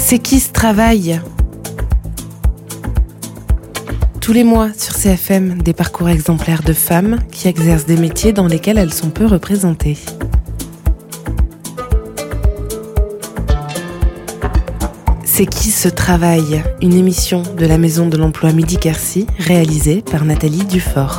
C'est qui ce travail ? Tous les mois sur CFM, des parcours exemplaires de femmes qui exercent des métiers dans lesquels elles sont peu représentées. C'est qui ce travail ? Une émission de la Maison de l'Emploi Midi-Quercy réalisée par Nathalie Dufort.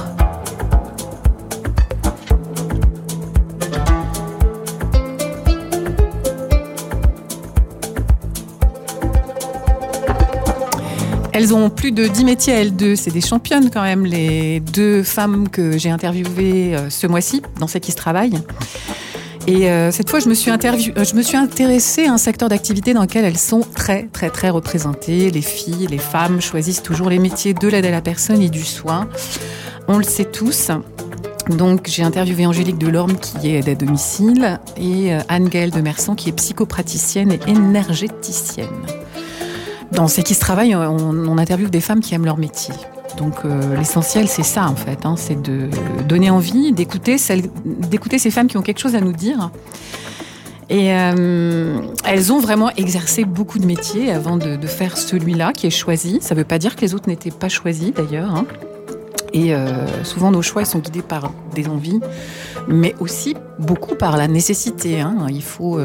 Elles ont plus de 10 métiers, elles deux. C'est des championnes quand même, les deux femmes que j'ai interviewées ce mois-ci dans C'est qui se travaille. Et cette fois, je me suis intéressée à un secteur d'activité dans lequel elles sont très, très, très représentées. Les filles, les femmes choisissent toujours les métiers de l'aide à la personne et du soin. On le sait tous. Donc, j'ai interviewé Angélique Delorme, qui est aide à domicile, et Anne-Gaëlle de Mersan, qui est psychopraticienne et énergéticienne. Dans C'est qui se travaille, on interviewe des femmes qui aiment leur métier. Donc l'essentiel, c'est ça en fait, c'est de donner envie, d'écouter ces femmes qui ont quelque chose à nous dire. Et elles ont vraiment exercé beaucoup de métiers avant de faire celui-là qui est choisi. Ça ne veut pas dire que les autres n'étaient pas choisis d'ailleurs. Et souvent nos choix ils sont guidés par des envies, mais aussi beaucoup par la nécessité. Il faut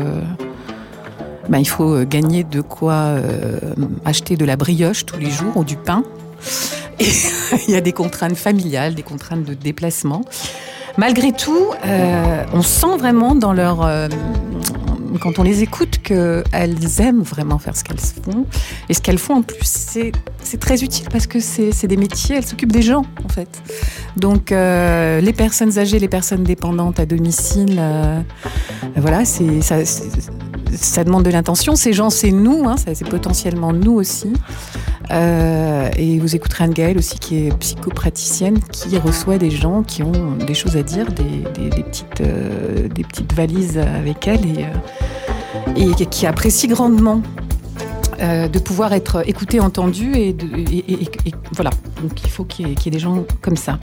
gagner de quoi acheter de la brioche tous les jours ou du pain. Et il y a des contraintes familiales, des contraintes de déplacement. Malgré tout, on sent vraiment dans leur... quand on les écoute qu'elles aiment vraiment faire ce qu'elles font. Et ce qu'elles font en plus, c'est très utile parce que c'est des métiers, elles s'occupent des gens en fait. Donc les personnes âgées, les personnes dépendantes à domicile, voilà, ça demande de l'intention. Ces gens, c'est nous, c'est potentiellement nous aussi. Et vous écouterez Anne-Gaëlle aussi, qui est psychopraticienne, qui reçoit des gens qui ont des choses à dire, des petites valises avec elle et qui apprécie grandement de pouvoir être écoutée, entendue et voilà. Donc il faut qu'il y ait des gens comme ça.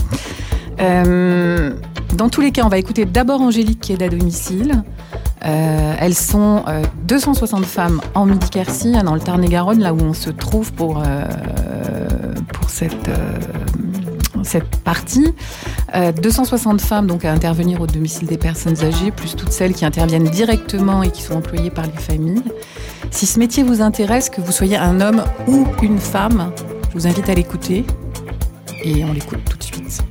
Dans tous les cas, on va écouter d'abord Angélique qui est à domicile. Elles sont 260 femmes en Midi-Quercy, dans le Tarn-et-Garonne, là où on se trouve pour cette partie. 260 femmes donc à intervenir au domicile des personnes âgées, plus toutes celles qui interviennent directement et qui sont employées par les familles. Si ce métier vous intéresse, que vous soyez un homme ou une femme, je vous invite à l'écouter et on l'écoute tout de suite.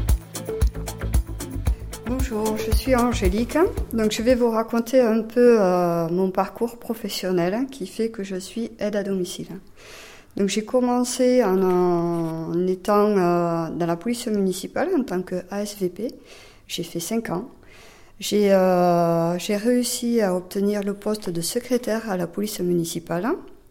Bonjour, je suis Angélique. Donc je vais vous raconter un peu mon parcours professionnel qui fait que je suis aide à domicile. Donc j'ai commencé en étant dans la police municipale en tant que ASVP. J'ai fait 5 ans. J'ai réussi à obtenir le poste de secrétaire à la police municipale.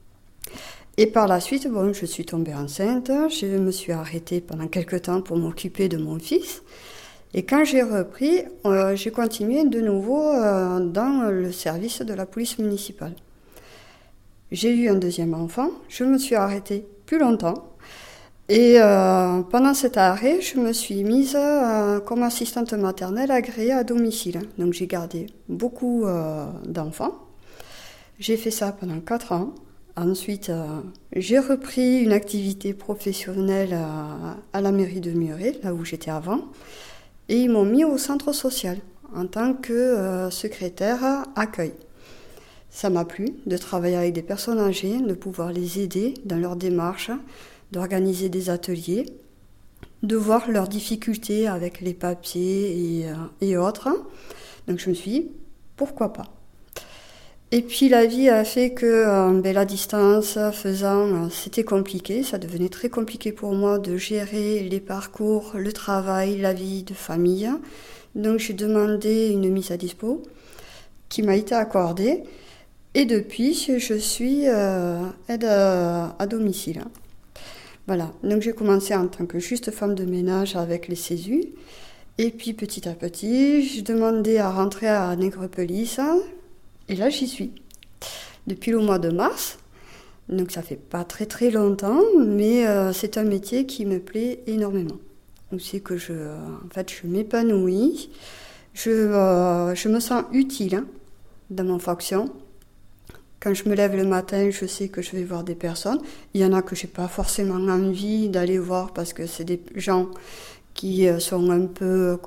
Et par la suite, je suis tombée enceinte. Je me suis arrêtée pendant quelques temps pour m'occuper de mon fils. Et quand j'ai repris, j'ai continué de nouveau dans le service de la police municipale. J'ai eu un deuxième enfant, je me suis arrêtée plus longtemps. Et pendant cet arrêt, je me suis mise comme assistante maternelle agréée à domicile. Donc j'ai gardé beaucoup d'enfants. J'ai fait ça pendant 4 ans. Ensuite, j'ai repris une activité professionnelle à la mairie de Muret, là où j'étais avant. Et ils m'ont mis au centre social en tant que secrétaire accueil. Ça m'a plu de travailler avec des personnes âgées, de pouvoir les aider dans leurs démarches, d'organiser des ateliers, de voir leurs difficultés avec les papiers et autres. Donc je me suis dit, pourquoi pas ? Et puis la vie a fait que la distance faisant, c'était compliqué. Ça devenait très compliqué pour moi de gérer les parcours, le travail, la vie de famille. Donc j'ai demandé une mise à dispo qui m'a été accordée. Et depuis, je suis aide à domicile. Voilà, donc j'ai commencé en tant que juste femme de ménage avec les CESU. Et puis petit à petit, j'ai demandé à rentrer à Nègrepelisse. Et là, j'y suis. Depuis le mois de mars. Donc ça fait pas très très longtemps, mais c'est un métier qui me plaît énormément. Donc c'est que je m'épanouis. Je me sens utile dans mon fonction. Quand je me lève le matin, je sais que je vais voir des personnes. Il y en a que j'ai pas forcément envie d'aller voir parce que c'est des gens qui sont un peu,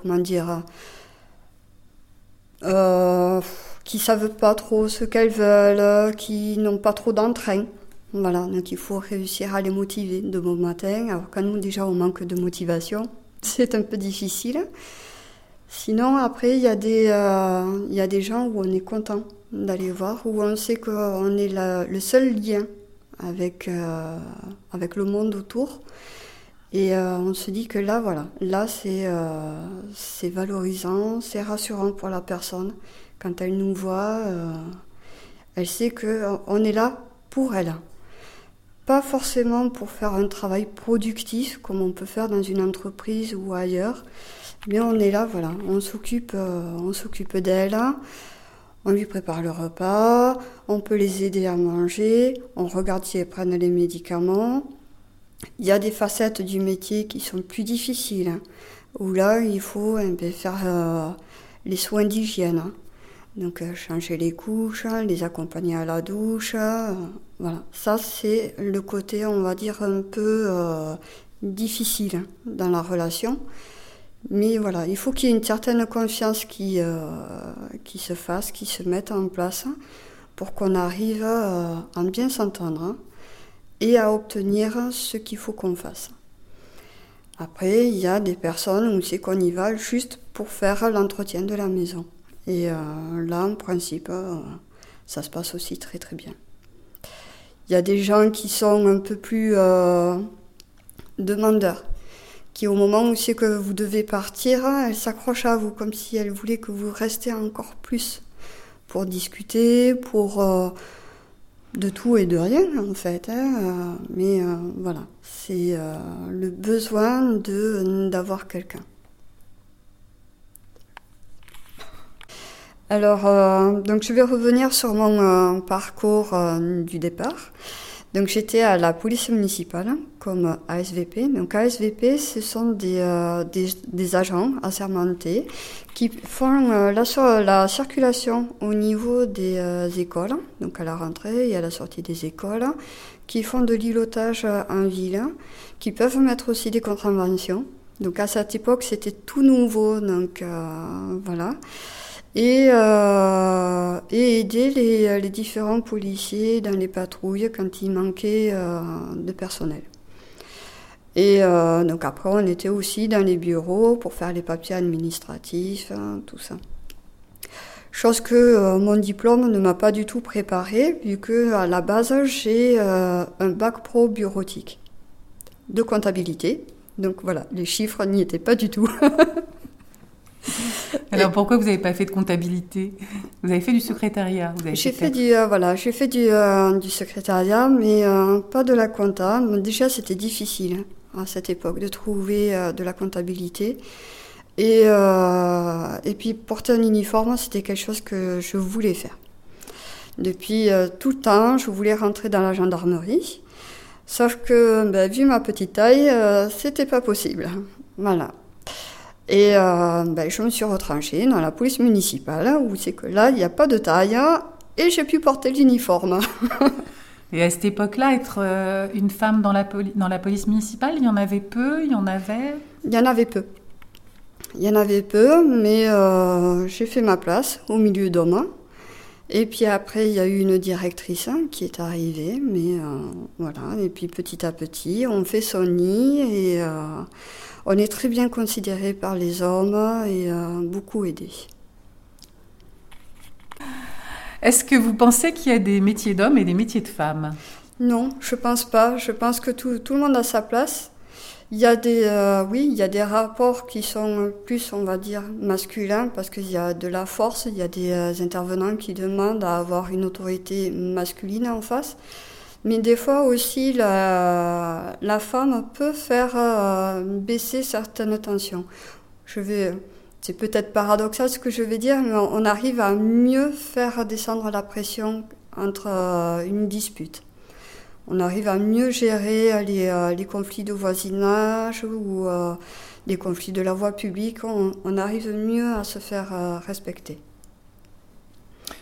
qui savent pas trop ce qu'elles veulent, qui n'ont pas trop d'entrain. Voilà, donc il faut réussir à les motiver de bon matin. Alors quand nous déjà on manque de motivation, c'est un peu difficile. Sinon après il y a des gens où on est content d'aller voir, où on sait qu'on est le seul lien avec le monde autour. Et on se dit que là, voilà, là c'est valorisant, c'est rassurant pour la personne. Quand elle nous voit, elle sait qu'on est là pour elle. Pas forcément pour faire un travail productif comme on peut faire dans une entreprise ou ailleurs, mais on est là, voilà, on s'occupe d'elle, on lui prépare le repas, on peut les aider à manger, on regarde si elles prennent les médicaments. Il y a des facettes du métier qui sont plus difficiles, où là il faut faire les soins d'hygiène. Donc changer les couches, les accompagner à la douche, voilà. Ça c'est le côté, on va dire, un peu difficile dans la relation. Mais voilà, il faut qu'il y ait une certaine confiance qui se fasse, qui se mette en place pour qu'on arrive à bien s'entendre et à obtenir ce qu'il faut qu'on fasse. Après, il y a des personnes où c'est qu'on y va juste pour faire l'entretien de la maison. Et là, en principe, ça se passe aussi très très bien. Il y a des gens qui sont un peu plus demandeurs, qui au moment où c'est que vous devez partir, elles s'accrochent à vous, comme si elles voulaient que vous restiez encore plus pour discuter, pour de tout et de rien en fait. Mais voilà, c'est le besoin d'avoir quelqu'un. Alors, donc je vais revenir sur mon parcours du départ. Donc j'étais à la police municipale comme ASVP. Donc ASVP, ce sont des agents assermentés qui font la circulation au niveau des écoles, donc à la rentrée et à la sortie des écoles, qui font de l'îlotage en ville, qui peuvent mettre aussi des contraventions. Donc à cette époque, c'était tout nouveau, donc voilà. Et aider les différents policiers dans les patrouilles quand il manquait de personnel. Et donc après, on était aussi dans les bureaux pour faire les papiers administratifs, tout ça. Chose que mon diplôme ne m'a pas du tout préparé, vu que à la base, j'ai un bac pro bureautique de comptabilité. Donc voilà, les chiffres n'y étaient pas du tout. Alors pourquoi vous n'avez pas fait de comptabilité ? Vous avez fait du secrétariat. J'ai fait du secrétariat, mais pas de la compta. Déjà, c'était difficile à cette époque de trouver de la comptabilité. Et puis porter un uniforme, c'était quelque chose que je voulais faire. Depuis tout le temps, je voulais rentrer dans la gendarmerie. Sauf que, vu ma petite taille, c'était pas possible. Voilà. Et je me suis retranchée dans la police municipale, où c'est que là, il n'y a pas de taille, et j'ai pu porter l'uniforme. Et à cette époque-là, être une femme dans la police municipale, il y en avait peu, il y en avait ? Il y en avait peu. Il y en avait peu, mais j'ai fait ma place au milieu d'hommes. Et puis après, il y a eu une directrice qui est arrivée, mais voilà. Et puis petit à petit, on fait son nid et on est très bien considéré par les hommes et beaucoup aidé. Est-ce que vous pensez qu'il y a des métiers d'hommes et des métiers de femmes ? Non, je pense pas. Je pense que tout le monde a sa place. Il y a il y a des rapports qui sont plus, on va dire, masculins, parce qu'il y a de la force, il y a des intervenants qui demandent à avoir une autorité masculine en face. Mais des fois aussi, la femme peut faire baisser certaines tensions. C'est peut-être paradoxal ce que je vais dire, mais on arrive à mieux faire descendre la pression entre une dispute. On arrive à mieux gérer les conflits de voisinage ou les conflits de la voie publique. On arrive mieux à se faire respecter.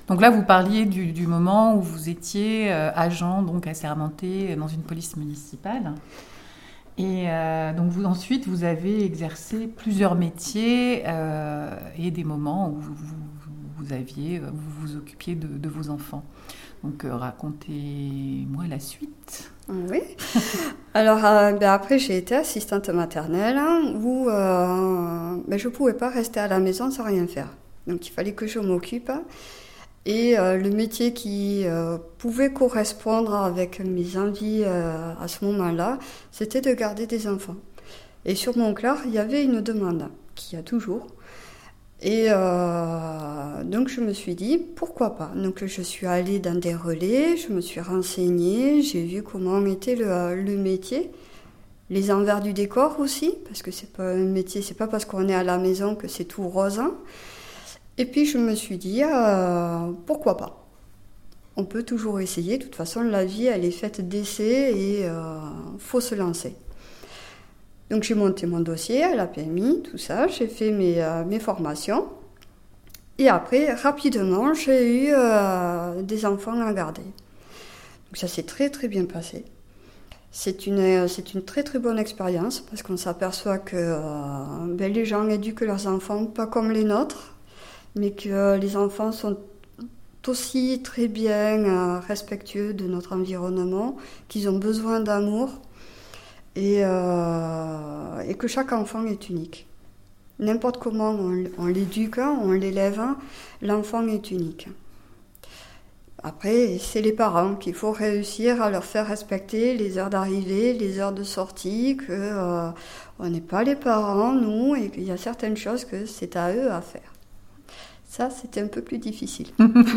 Donc là, vous parliez du moment où vous étiez agent, donc assermenté dans une police municipale. Et donc ensuite, vous avez exercé plusieurs métiers et des moments où vous vous occupiez de vos enfants. Donc racontez-moi la suite. Oui. Alors après, j'ai été assistante maternelle où je ne pouvais pas rester à la maison sans rien faire. Donc il fallait que je m'occupe. Et le métier qui pouvait correspondre avec mes envies à ce moment-là, c'était de garder des enfants. Et sur Montclar, il y avait une demande, qu'il y a toujours. Et donc je me suis dit, pourquoi pas ? Donc je suis allée dans des relais, je me suis renseignée, j'ai vu comment était le métier, les envers du décor aussi, parce que c'est pas un métier, c'est pas parce qu'on est à la maison que c'est tout rose. Et puis je me suis dit, pourquoi pas ? On peut toujours essayer, de toute façon la vie elle est faite d'essais et faut se lancer. Donc j'ai monté mon dossier à la PMI, tout ça, j'ai fait mes formations. Et après, rapidement, j'ai eu des enfants à garder. Donc ça s'est très très bien passé. C'est une très très bonne expérience parce qu'on s'aperçoit que les gens éduquent leurs enfants pas comme les nôtres, mais que les enfants sont aussi très bien respectueux de notre environnement, qu'ils ont besoin d'amour et que chaque enfant est unique. N'importe comment on l'éduque, on l'élève, l'enfant est unique. Après, c'est les parents qu'il faut réussir à leur faire respecter les heures d'arrivée, les heures de sortie, on n'est pas les parents, nous, et qu'il y a certaines choses que c'est à eux à faire. Ça, c'était un peu plus difficile.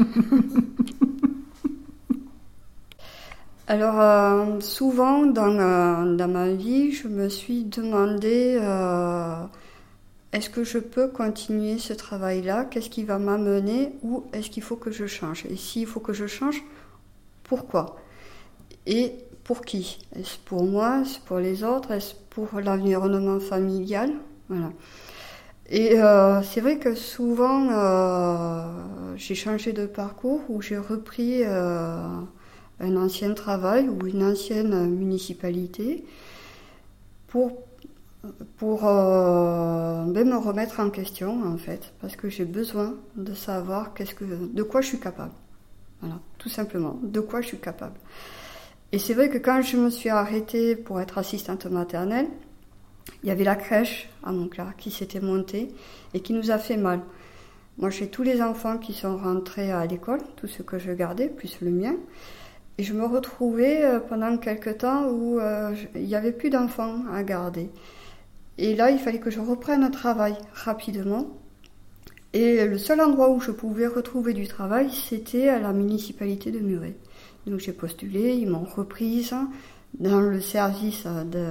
Alors, souvent dans ma vie, je me suis demandé est-ce que je peux continuer ce travail-là ? Qu'est-ce qui va m'amener ? Ou est-ce qu'il faut que je change ? Et s'il faut que je change, pourquoi ? Et pour qui ? Est-ce pour moi ? Est-ce pour les autres ? Est-ce pour l'environnement familial ? Voilà. Et c'est vrai que souvent, j'ai changé de parcours où j'ai repris un ancien travail ou une ancienne municipalité pour me remettre en question, en fait, parce que j'ai besoin de savoir de quoi je suis capable. Voilà, tout simplement, de quoi je suis capable. Et c'est vrai que quand je me suis arrêtée pour être assistante maternelle, il y avait la crèche à Montclar qui s'était montée et qui nous a fait mal. Moi, j'ai tous les enfants qui sont rentrés à l'école, tous ceux que je gardais, plus le mien. Et je me retrouvais pendant quelques temps où il n'y avait plus d'enfants à garder. Et là, il fallait que je reprenne un travail rapidement. Et le seul endroit où je pouvais retrouver du travail, c'était à la municipalité de Muret. Donc j'ai postulé, ils m'ont reprise dans le service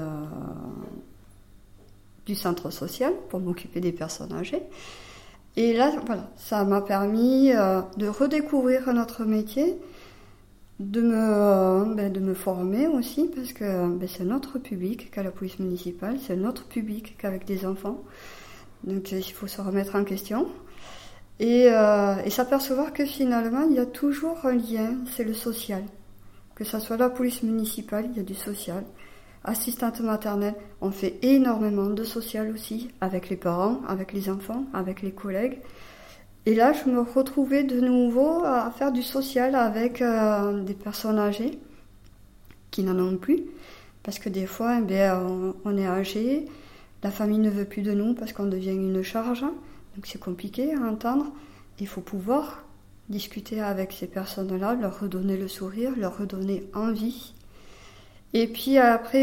du centre social pour m'occuper des personnes âgées. Et là, voilà, ça m'a permis de redécouvrir notre métier, de me former aussi, parce que c'est notre public qu'à la police municipale, c'est notre public qu'avec des enfants. Donc il faut se remettre en question. Et s'apercevoir que finalement, il y a toujours un lien, c'est le social. Que ça soit la police municipale, il y a du social. Assistante maternelle, on fait énormément de social aussi, avec les parents, avec les enfants, avec les collègues. Et là, je me retrouvais de nouveau à faire du social avec des personnes âgées qui n'en ont plus. Parce que des fois, on est âgé, la famille ne veut plus de nous parce qu'on devient une charge. Donc c'est compliqué à entendre. Il faut pouvoir discuter avec ces personnes-là, leur redonner le sourire, leur redonner envie. Et puis après,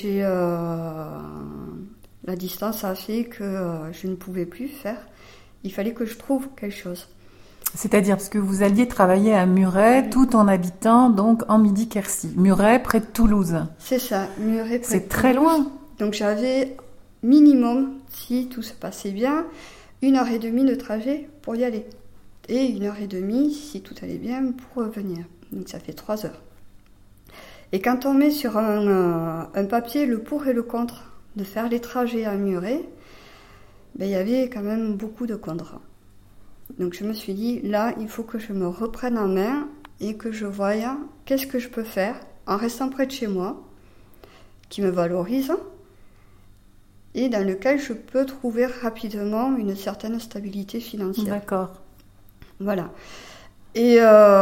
la distance a fait que je ne pouvais plus faire. Il fallait que je trouve quelque chose. C'est-à-dire parce que vous alliez travailler à Muret tout en habitant donc en Midi-Quercy. Muret près de Toulouse. C'est ça, Muret près de Toulouse. C'est très loin. Donc j'avais minimum, si tout se passait bien, 1h30 de trajet pour y aller. Et 1h30 si tout allait bien pour revenir. Donc ça fait 3 heures. Et quand on met sur un papier le pour et le contre de faire les trajets à Muret, il y avait quand même beaucoup de contre. Donc je me suis dit, là, il faut que je me reprenne en main et que je voie qu'est-ce que je peux faire en restant près de chez moi, qui me valorise et dans lequel je peux trouver rapidement une certaine stabilité financière. D'accord. Voilà. Et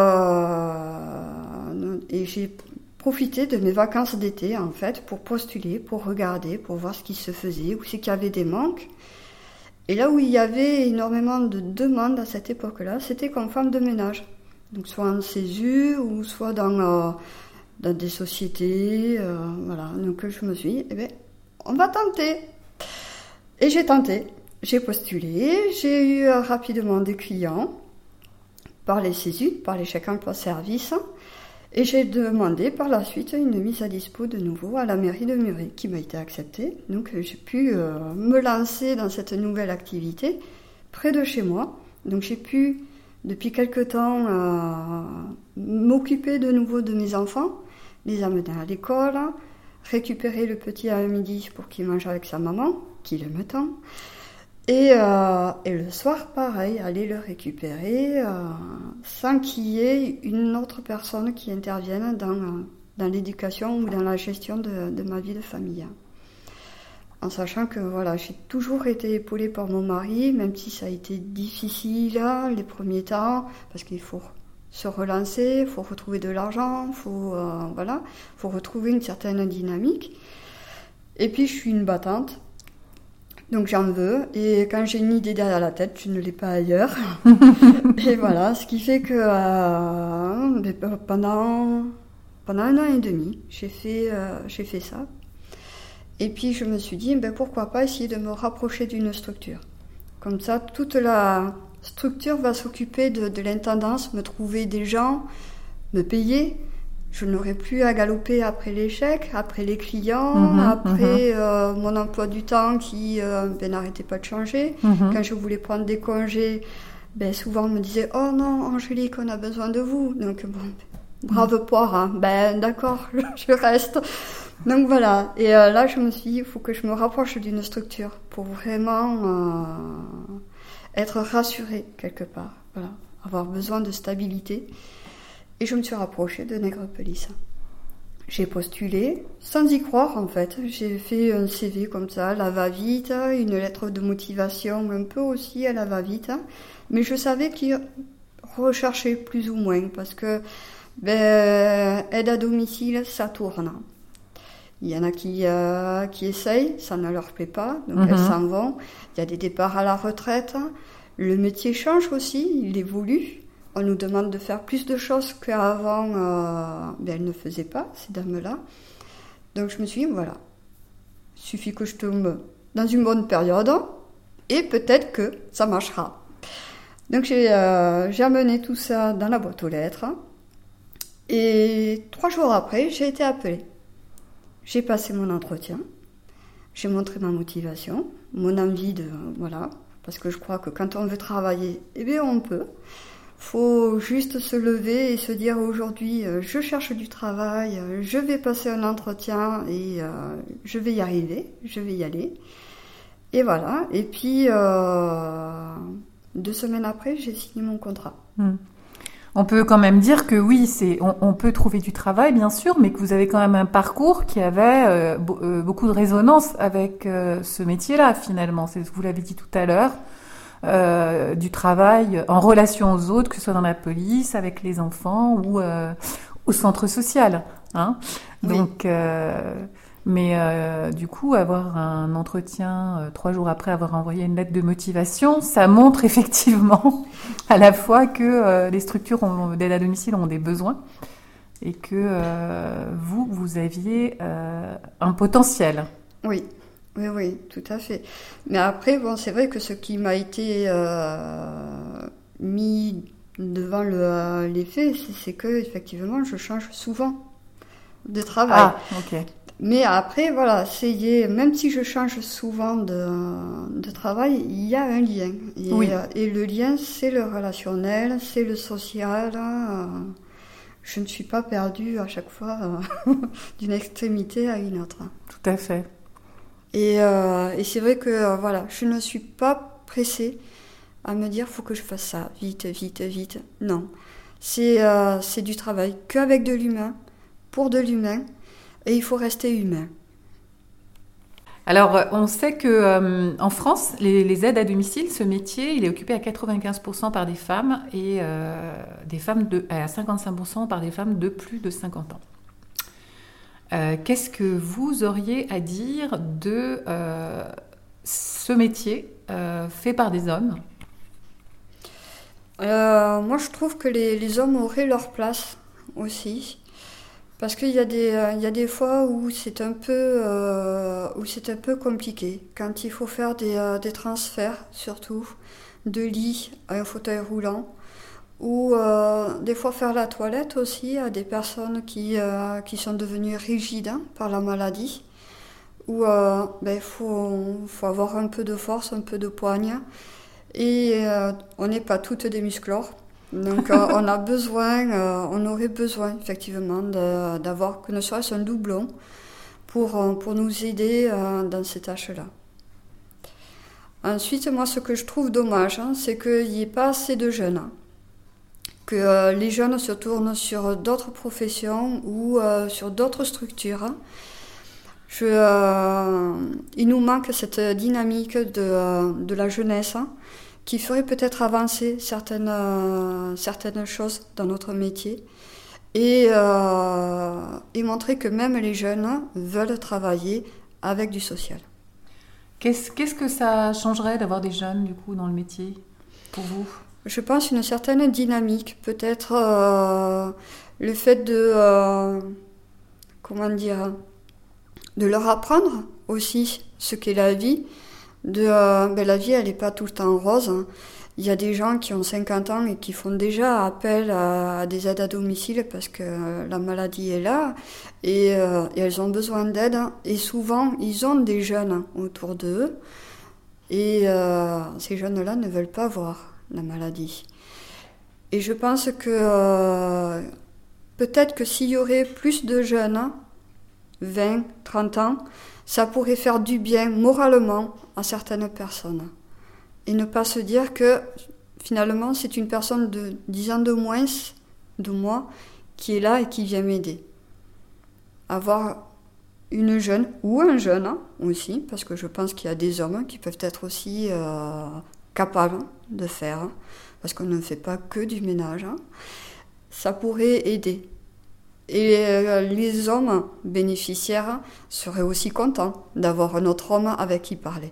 j'ai profité de mes vacances d'été, en fait, pour postuler, pour regarder, pour voir ce qui se faisait, où c'est qu'il y avait des manques. Et là où il y avait énormément de demandes à cette époque-là, c'était comme femme de ménage. Donc soit en CESU ou soit dans des sociétés. Voilà. Donc je me suis dit, on va tenter. Et j'ai tenté. J'ai postulé. J'ai eu rapidement des clients par les CESU, par les chèques emploi-service. Et j'ai demandé par la suite une mise à dispo de nouveau à la mairie de Muret, qui m'a été acceptée. Donc j'ai pu me lancer dans cette nouvelle activité près de chez moi. Donc j'ai pu, depuis quelque temps, m'occuper de nouveau de mes enfants, les amener à l'école, récupérer le petit à midi pour qu'il mange avec sa maman, qu'il aime tant. Et le soir, pareil, aller le récupérer sans qu'il y ait une autre personne qui intervienne dans l'éducation ou dans la gestion de ma vie de famille. En sachant que voilà, j'ai toujours été épaulée par mon mari, même si ça a été difficile les premiers temps, parce qu'il faut se relancer, il faut retrouver de l'argent, il faut retrouver une certaine dynamique. Et puis je suis une battante. Donc j'en veux, et quand j'ai une idée derrière la tête, je ne l'ai pas ailleurs. Et voilà, ce qui fait que pendant 1 an et demi, j'ai fait ça. Et puis je me suis dit, pourquoi pas essayer de me rapprocher d'une structure. Comme ça, toute la structure va s'occuper de l'intendance, me trouver des gens, me payer. Je n'aurai plus à galoper après les chèques, après les clients, après mon emploi du temps qui n'arrêtait pas de changer. Quand je voulais prendre des congés, souvent on me disait « Oh non, Angélique, on a besoin de vous ». Donc brave poire, hein. D'accord, je reste. Donc voilà, et là je me suis dit « Il faut que je me rapproche d'une structure pour vraiment être rassurée quelque part, voilà, avoir besoin de stabilité ». Et je me suis rapprochée de Nègrepelisse. J'ai postulé, sans y croire en fait. J'ai fait un CV comme ça, à la va-vite, une lettre de motivation un peu aussi à la va-vite. Mais je savais qu'ils recherchaient plus ou moins, parce que aide à domicile, ça tourne. Il y en a qui essayent, ça ne leur plaît pas, donc elles s'en vont. Il y a des départs à la retraite. Le métier change aussi, il évolue. On nous demande de faire plus de choses qu'avant, elles ne faisaient pas, ces dames-là. Donc je me suis dit, voilà, il suffit que je tombe dans une bonne période et peut-être que ça marchera. Donc j'ai amené tout ça dans la boîte aux lettres et 3 jours après, j'ai été appelée. J'ai passé mon entretien, j'ai montré ma motivation, mon envie parce que je crois que quand on veut travailler, on peut. Faut juste se lever et se dire aujourd'hui, je cherche du travail, je vais passer un entretien et je vais y arriver, je vais y aller. Et voilà. Et puis 2 semaines après, j'ai signé mon contrat. On peut quand même dire que oui, on peut trouver du travail, bien sûr, mais que vous avez quand même un parcours qui avait beaucoup de résonance avec ce métier-là, finalement. C'est ce que vous l'avez dit tout à l'heure. Du travail en relation aux autres, que ce soit dans la police, avec les enfants ou au centre social. Hein. Oui. Donc, du coup, avoir un entretien 3 jours après avoir envoyé une lettre de motivation, ça montre effectivement à la fois que les structures d'aide à domicile ont des besoins et que vous aviez un potentiel. Oui. Oui, tout à fait. Mais après, c'est vrai que ce qui m'a été mis devant les faits, c'est que effectivement, je change souvent de travail. Ah, ok. Mais après, même si je change souvent de travail, il y a un lien. Et le lien, c'est le relationnel, c'est le social. Je ne suis pas perdue à chaque fois d'une extrémité à une autre. Tout à fait. Et c'est vrai que je ne suis pas pressée à me dire, faut que je fasse ça, vite, vite, vite. Non. C'est du travail qu'avec de l'humain, pour de l'humain, et il faut rester humain. Alors, on sait que en France, les aides à domicile, ce métier, il est occupé à 95% par des femmes et des femmes à 55% par des femmes de plus de 50 ans. Qu'est-ce que vous auriez à dire de ce métier fait par des hommes ? Moi, je trouve que les hommes auraient leur place aussi. Parce qu'il y a des fois où c'est un peu compliqué. Quand il faut faire des transferts, surtout, de lit à un fauteuil roulant, ou des fois faire la toilette aussi à des personnes qui sont devenues rigides par la maladie, où faut avoir un peu de force, un peu de poigne, et on n'est pas toutes des musclores. Donc on aurait besoin effectivement d'avoir que ne serait-ce un doublon pour nous aider dans ces tâches-là. Ensuite, moi, ce que je trouve dommage, c'est qu'il n'y ait pas assez de jeunes, que les jeunes se tournent sur d'autres professions ou sur d'autres structures. Il nous manque cette dynamique de la jeunesse, qui ferait peut-être avancer certaines choses dans notre métier et montrer que même les jeunes veulent travailler avec du social. Qu'est-ce que ça changerait d'avoir des jeunes, du coup, dans le métier, pour vous ? Je pense une certaine dynamique, peut-être le fait de leur apprendre aussi ce qu'est la vie. La vie, elle n'est pas tout le temps rose. Il y a des gens qui ont 50 ans et qui font déjà appel à des aides à domicile parce que la maladie est là et elles ont besoin d'aide. Et souvent, ils ont des jeunes autour d'eux et ces jeunes-là ne veulent pas voir la maladie. Et je pense que peut-être que s'il y aurait plus de jeunes, 20, 30 ans, ça pourrait faire du bien moralement à certaines personnes. Et ne pas se dire que finalement c'est une personne de 10 ans de moins de moi qui est là et qui vient m'aider. Avoir une jeune ou un jeune aussi, parce que je pense qu'il y a des hommes qui peuvent être aussi capables de faire, parce qu'on ne fait pas que du ménage, ça pourrait aider. Et les hommes bénéficiaires seraient aussi contents d'avoir un autre homme avec qui parler.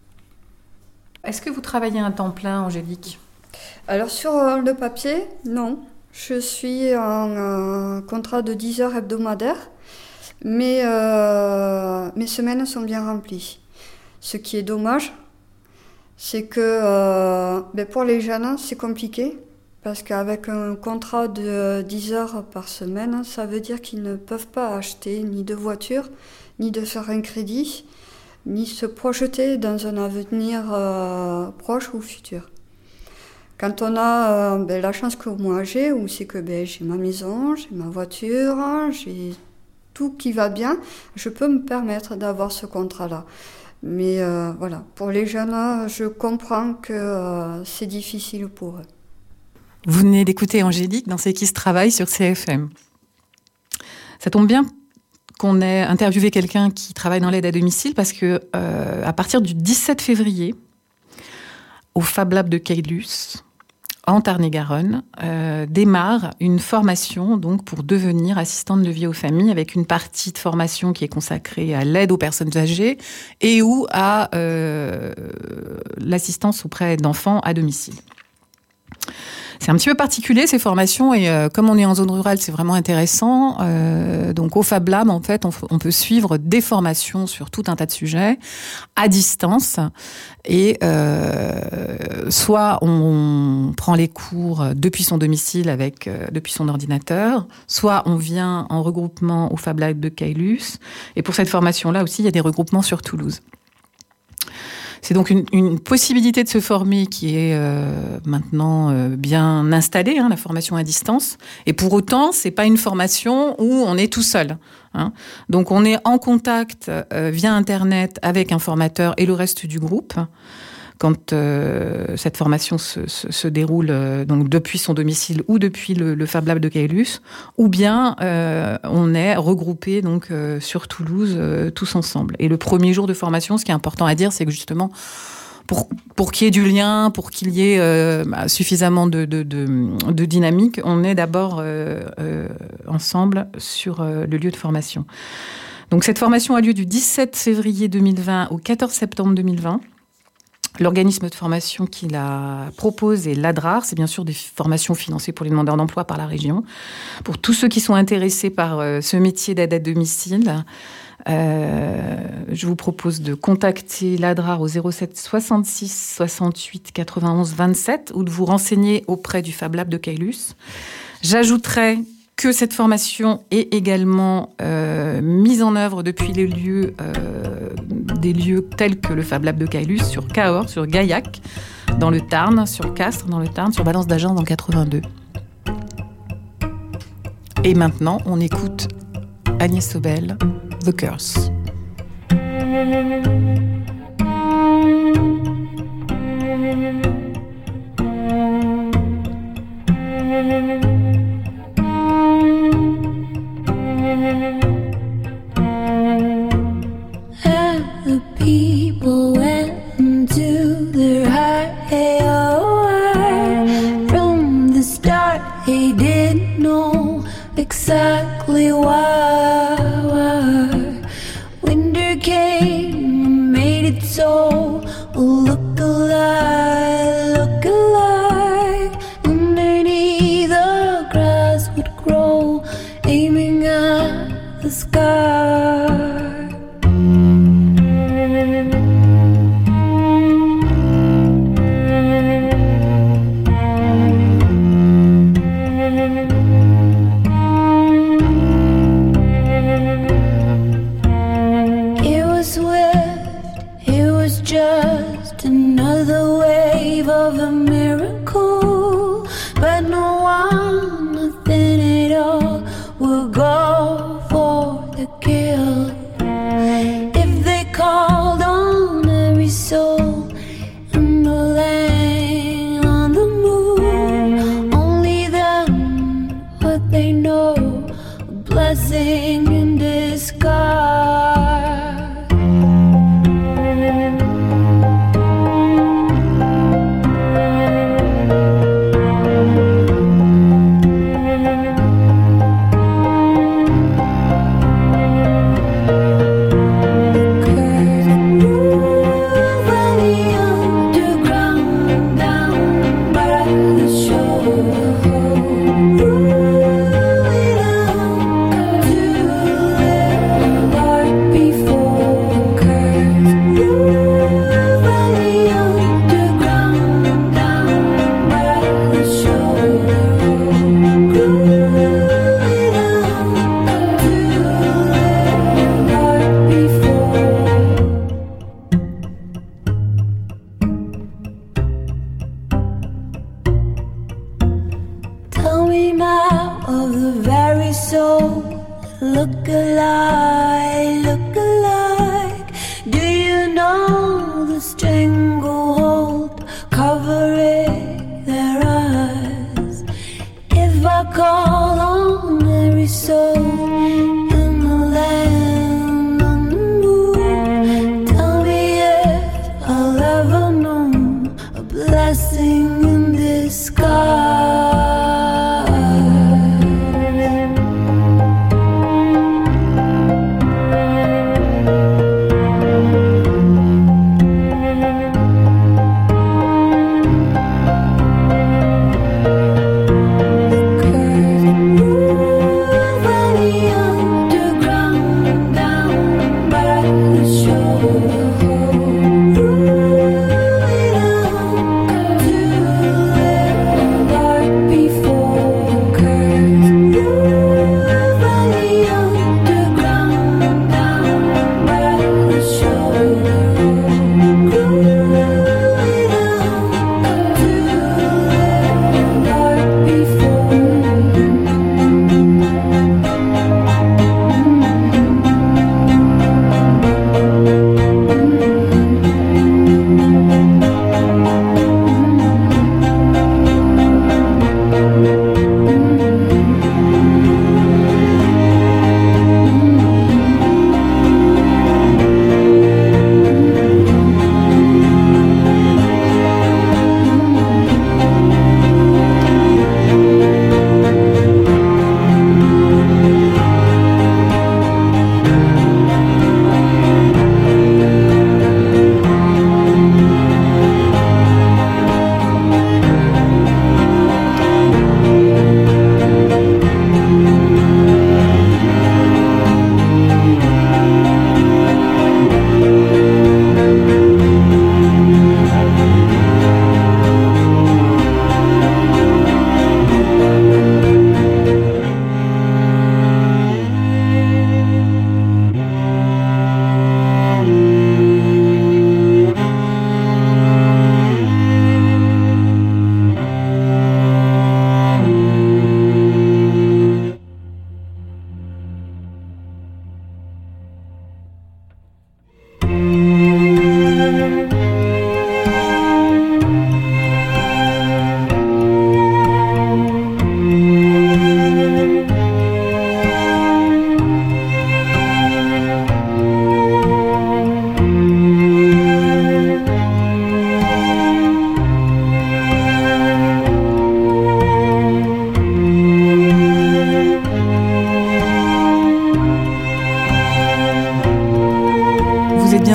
Est-ce que vous travaillez un temps plein, Angélique ? Alors sur le papier, non. Je suis en contrat de 10 heures hebdomadaires, mais mes semaines sont bien remplies. Ce qui est dommage, c'est que pour les jeunes, c'est compliqué. Parce qu'avec un contrat de 10 heures par semaine, ça veut dire qu'ils ne peuvent pas acheter ni de voiture, ni de faire un crédit, ni se projeter dans un avenir proche ou futur. Quand on a la chance que moi j'ai, où c'est que j'ai ma maison, j'ai ma voiture, j'ai tout qui va bien, je peux me permettre d'avoir ce contrat-là. Mais voilà, pour les jeunes, je comprends que c'est difficile pour eux. Vous venez d'écouter Angélique dans C'est qui se travaille sur CFM. Ça tombe bien qu'on ait interviewé quelqu'un qui travaille dans l'aide à domicile parce que à partir du 17 février, au Fab Lab de Caylus, en Tarn-et-Garonne, démarre une formation donc pour devenir assistante de vie aux familles, avec une partie de formation qui est consacrée à l'aide aux personnes âgées et ou à l'assistance auprès d'enfants à domicile. C'est un petit peu particulier ces formations et comme on est en zone rurale, c'est vraiment intéressant. Donc au Fab Lab, en fait, on peut suivre des formations sur tout un tas de sujets à distance et soit on prend les cours depuis son domicile depuis son ordinateur, soit on vient en regroupement au Fab Lab de Caylus. Et pour cette formation-là aussi, il y a des regroupements sur Toulouse. C'est donc une possibilité de se former qui est maintenant bien installée, la formation à distance. Et pour autant, c'est pas une formation où on est tout seul. Donc on est en contact via Internet avec un formateur et le reste du groupe. quand cette formation se déroule donc depuis son domicile ou depuis le Fab Lab de Caylus, ou bien on est regroupés donc sur Toulouse tous ensemble. Et le premier jour de formation, ce qui est important à dire, c'est que justement pour qu'il y ait du lien, pour qu'il y ait suffisamment de dynamique, on est d'abord ensemble sur le lieu de formation. Donc cette formation a lieu du 17 février 2020 au 14 septembre 2020. L'organisme de formation qui la propose est l'ADRAR. C'est bien sûr des formations financées pour les demandeurs d'emploi par la région. Pour tous ceux qui sont intéressés par ce métier d'aide à domicile, je vous propose de contacter l'ADRAR au 07 66 68 91 27 ou de vous renseigner auprès du Fab Lab de Caylus. J'ajouterai que cette formation est également mise en œuvre depuis les lieux, des lieux tels que le Fab Lab de Caylus, sur Cahors, sur Gaillac, dans le Tarn, sur Castres, dans le Tarn, sur Valence d'Agen, dans 82. Et maintenant, on écoute Agnès Sobel, The Curse. The people went into their high from the start. They didn't know exactly why. Winter came and made it so. Look alike. Underneath the grass would grow, aiming at the sky. Just another wave of a miracle, but no one, nothing at all, will go for the kill. If they called on every soul in the land, on the moon, only then would they know a blessing in disguise.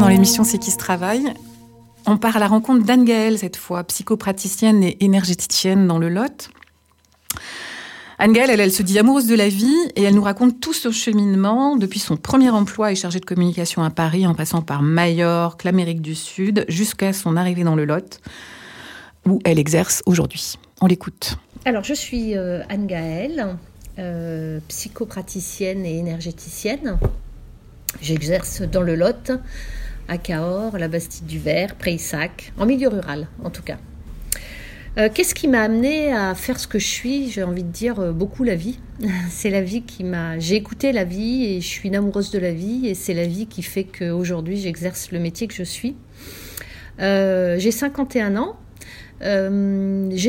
dans l'émission C'est qui se travaille. On part à la rencontre d'Anne Gaëlle cette fois, psychopraticienne et énergéticienne dans le Lot. Anne Gaëlle, elle se dit amoureuse de la vie et elle nous raconte tout son cheminement depuis son premier emploi et chargée de communication à Paris en passant par Majorque, l'Amérique du Sud jusqu'à son arrivée dans le Lot où elle exerce aujourd'hui. On l'écoute. Alors je suis Anne Gaëlle, psychopraticienne et énergéticienne. J'exerce dans le Lot, à Cahors, la Bastide-du-Vert, Prayssac, en milieu rural en tout cas. Qu'est-ce qui m'a amenée à faire ce que je suis ? J'ai envie de dire beaucoup la vie. C'est la vie qui m'a... J'ai écouté la vie et je suis une amoureuse de la vie et c'est la vie qui fait qu'aujourd'hui j'exerce le métier que je suis. J'ai 51 ans. J'ai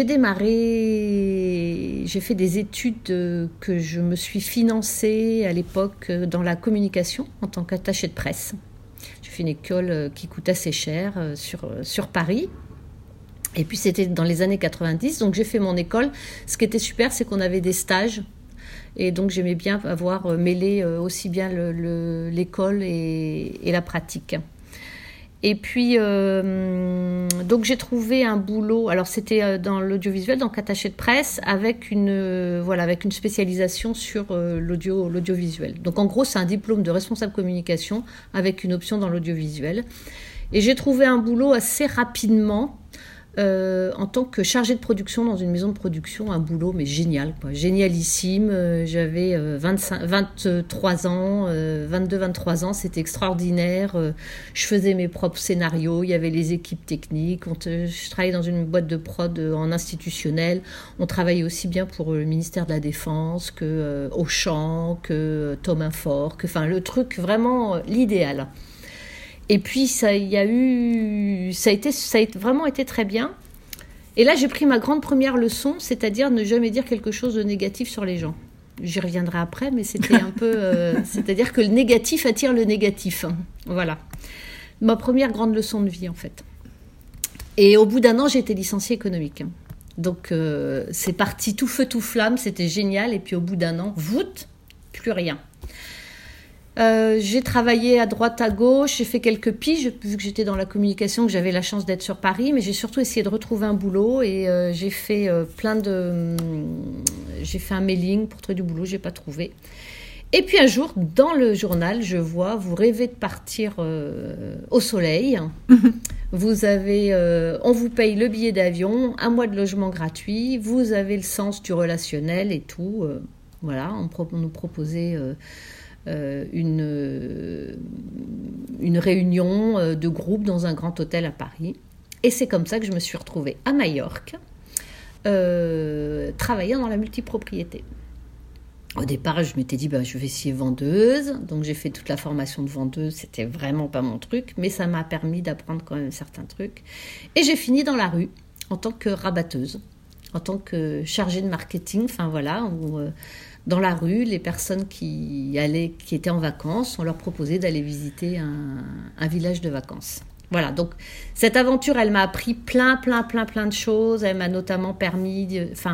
fait des études que je me suis financée à l'époque dans la communication en tant qu'attachée de presse. J'ai fait une école qui coûte assez cher sur Paris. Et puis c'était dans les années 90, donc j'ai fait mon école. Ce qui était super, c'est qu'on avait des stages. Et donc j'aimais bien avoir mêlé aussi bien l'école et la pratique. Et puis, donc j'ai trouvé un boulot, alors c'était dans l'audiovisuel, donc attaché de presse, avec une spécialisation sur l'audiovisuel. Donc en gros, c'est un diplôme de responsable communication avec une option dans l'audiovisuel. Et j'ai trouvé un boulot assez rapidement en tant que chargée de production dans une maison de production, un boulot mais génial, quoi, génialissime. J'avais 23 ans, 22-23 ans, c'était extraordinaire. Je faisais mes propres scénarios, il y avait les équipes techniques. Je travaillais dans une boîte de prod en institutionnel. On travaillait aussi bien pour le ministère de la Défense que Auchan, que Tom Infort, enfin le truc vraiment l'idéal. Et puis ça a vraiment été très bien. Et là, j'ai pris ma grande première leçon, c'est-à-dire ne jamais dire quelque chose de négatif sur les gens. J'y reviendrai après, mais c'était un peu... c'est-à-dire que le négatif attire le négatif. Hein. Voilà. Ma première grande leçon de vie, en fait. Et au bout d'un an, j'ai été licenciée économique. Donc, c'est parti tout feu, tout flamme, c'était génial. Et puis, au bout d'un an, plus rien. J'ai travaillé à droite, à gauche, j'ai fait quelques piges, vu que j'étais dans la communication, que j'avais la chance d'être sur Paris, mais j'ai surtout essayé de retrouver un boulot et j'ai fait j'ai fait un mailing pour trouver du boulot, j'ai pas trouvé. Et puis un jour, dans le journal, je vois, vous rêvez de partir au soleil, on vous paye le billet d'avion, 1 mois de logement gratuit, vous avez le sens du relationnel et tout, voilà, on nous proposait... une réunion de groupe dans un grand hôtel à Paris. Et c'est comme ça que je me suis retrouvée à Majorque, travaillant dans la multipropriété. Au départ, je m'étais dit, je vais essayer vendeuse. Donc, j'ai fait toute la formation de vendeuse. C'était vraiment pas mon truc, mais ça m'a permis d'apprendre quand même certains trucs. Et j'ai fini dans la rue en tant que rabatteuse, en tant que chargée de marketing. Enfin, voilà, dans la rue, les personnes qui étaient en vacances, on leur proposait d'aller visiter un village de vacances. Voilà, donc cette aventure, elle m'a appris plein de choses. Elle m'a notamment permis...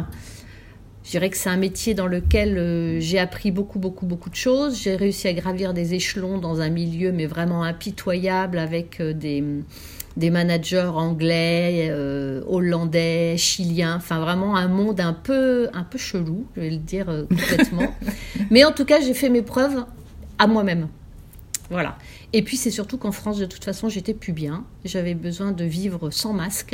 je dirais que c'est un métier dans lequel j'ai appris beaucoup de choses. J'ai réussi à gravir des échelons dans un milieu, mais vraiment impitoyable, avec des managers anglais, hollandais, chiliens, enfin vraiment un monde un peu chelou, je vais le dire complètement. Mais en tout cas, j'ai fait mes preuves à moi-même. Voilà. Et puis c'est surtout qu'en France, de toute façon, j'étais plus bien. J'avais besoin de vivre sans masque.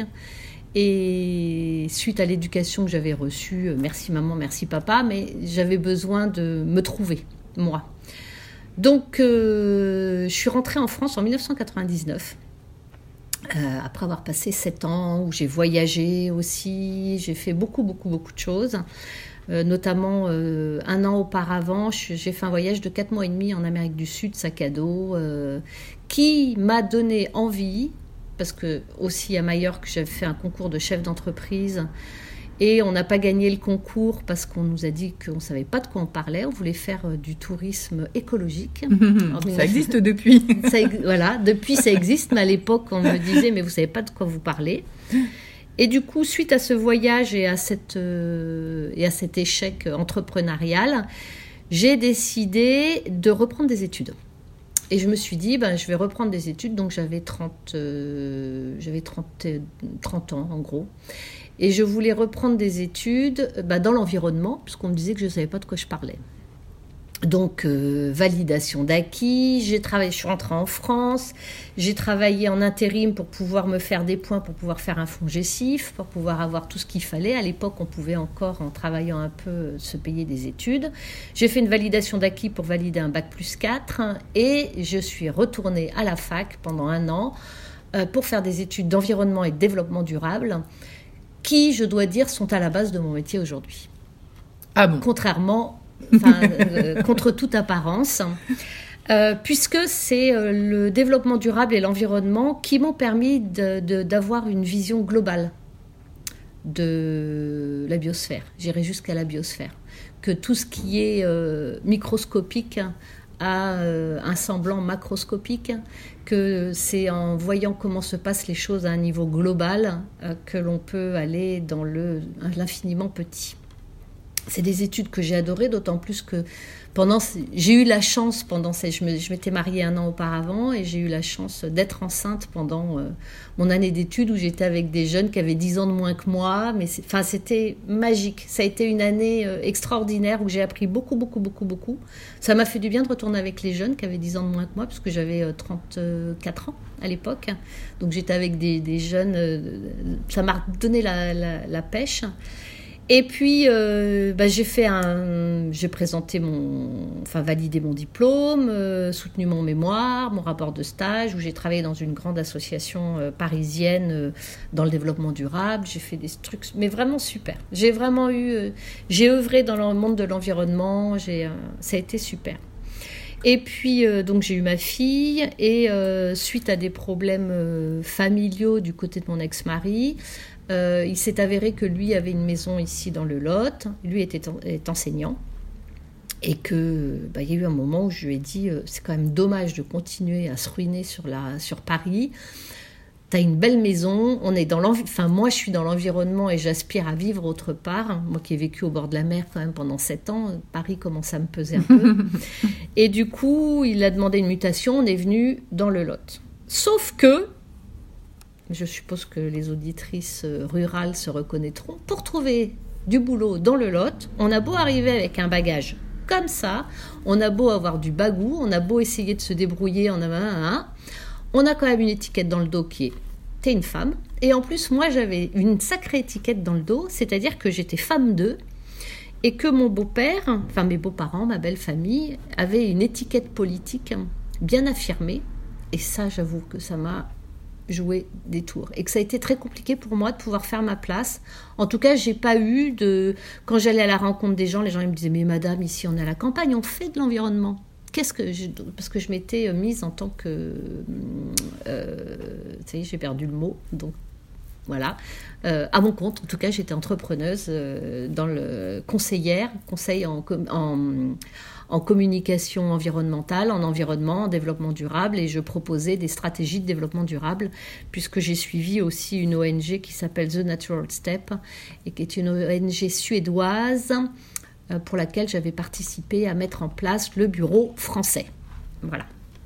Et suite à l'éducation que j'avais reçue, merci maman, merci papa, mais j'avais besoin de me trouver, moi. Donc, je suis rentrée en France en 1999. Après avoir passé 7 ans où j'ai voyagé aussi, j'ai fait beaucoup de choses, notamment 1 an auparavant, j'ai fait un voyage de 4 mois et demi en Amérique du Sud, sac à dos, qui m'a donné envie, parce que aussi à Majorque, j'avais fait un concours de chef d'entreprise et on n'a pas gagné le concours parce qu'on nous a dit qu'on ne savait pas de quoi on parlait. On voulait faire du tourisme écologique. Ça existe depuis. Voilà, depuis ça existe, mais à l'époque, on me disait « mais vous ne savez pas de quoi vous parlez ». Et du coup, suite à ce voyage et à cet échec entrepreneurial, j'ai décidé de reprendre des études. Et je me suis dit, je vais reprendre des études. Donc j'avais 30 ans en gros. Et je voulais reprendre des études dans l'environnement, puisqu'on me disait que je ne savais pas de quoi je parlais. Donc, validation d'acquis, je suis rentrée en France, j'ai travaillé en intérim pour pouvoir me faire des points, pour pouvoir faire un FONGECIF, pour pouvoir avoir tout ce qu'il fallait. À l'époque, on pouvait encore, en travaillant un peu, se payer des études. J'ai fait une validation d'acquis pour valider un bac+4 et je suis retournée à la fac pendant 1 an pour faire des études d'environnement et de développement durable qui, je dois dire, sont à la base de mon métier aujourd'hui. Ah bon ? Contre toute apparence, puisque c'est le développement durable et l'environnement qui m'ont permis d'avoir une vision globale de la biosphère. J'irai jusqu'à la biosphère. Que tout ce qui est microscopique a un semblant macroscopique, que c'est en voyant comment se passent les choses à un niveau global que l'on peut aller dans l'infiniment petit. C'est des études que j'ai adorées, d'autant plus que j'ai eu la chance, je m'étais mariée 1 an auparavant, et j'ai eu la chance d'être enceinte pendant mon année d'études, où j'étais avec des jeunes qui avaient 10 ans de moins que moi, mais c'était magique. Ça a été une année extraordinaire, où j'ai appris beaucoup. Ça m'a fait du bien de retourner avec les jeunes qui avaient 10 ans de moins que moi, parce que j'avais 34 ans à l'époque, donc j'étais avec des jeunes, ça m'a donné la pêche. Et puis, j'ai présenté validé mon diplôme, soutenu mon mémoire, mon rapport de stage, où j'ai travaillé dans une grande association parisienne dans le développement durable. J'ai fait des trucs, mais vraiment super. J'ai œuvré dans le monde de l'environnement, ça a été super. Et puis, donc j'ai eu ma fille, et suite à des problèmes familiaux du côté de mon ex-mari, il s'est avéré que lui avait une maison ici dans le Lot, lui est enseignant, et que y a eu un moment où je lui ai dit c'est quand même dommage de continuer à se ruiner sur Paris. T'as une belle maison, moi je suis dans l'environnement et j'aspire à vivre autre part. Moi qui ai vécu au bord de la mer quand même pendant 7 ans, Paris commence à me peser un peu. Et du coup, il a demandé une mutation, on est venu dans le Lot. Sauf que, je suppose que les auditrices rurales se reconnaîtront, pour trouver du boulot dans le Lot, on a beau arriver avec un bagage comme ça, on a beau avoir du bagou, on a beau essayer de se débrouiller, on a quand même une étiquette dans le dos qui est « t'es une femme ». Et en plus, moi, j'avais une sacrée étiquette dans le dos, c'est-à-dire que j'étais femme d'eux, et que mon beau-père, mes beaux-parents, ma belle famille, avaient une étiquette politique bien affirmée. Et ça, j'avoue que ça m'a joué des tours. Et que ça a été très compliqué pour moi de pouvoir faire ma place. En tout cas, j'ai pas eu de... Quand j'allais à la rencontre des gens, les gens ils me disaient « Mais madame, ici on est à la campagne, on fait de l'environnement ». Parce que je m'étais mise en tant que... ça y est, j'ai perdu le mot, donc voilà. À mon compte, en tout cas, j'étais entrepreneuse dans le conseil en communication environnementale, en environnement, en développement durable, et je proposais des stratégies de développement durable, puisque j'ai suivi aussi une ONG qui s'appelle The Natural Step, et qui est une ONG suédoise pour laquelle j'avais participé à mettre en place le bureau français. Voilà.